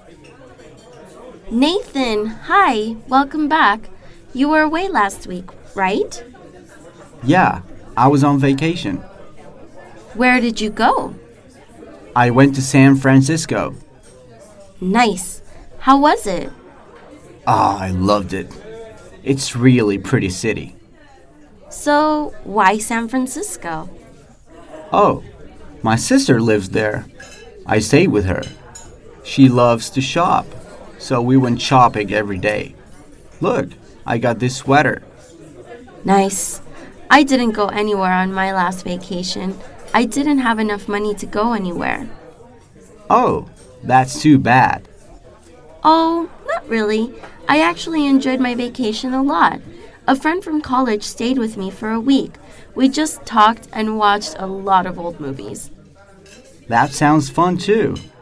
Nathan, hi, welcome back. You were away last week, right? Yeah, I was on vacation. Where did you go? I went to San Francisco. Nice. How was it? I loved it. It's really pretty city. So, why San Francisco? Oh, my sister lives there. I stayed with her. She loves to shop, so we went shopping every day. Look, I got this sweater. Nice. I didn't go anywhere on my last vacation. I didn't have enough money to go anywhere. Oh, that's too bad. Oh, not really. I actually enjoyed my vacation a lot. A friend from college stayed with me for a week. We just talked and watched a lot of old movies. That sounds fun too.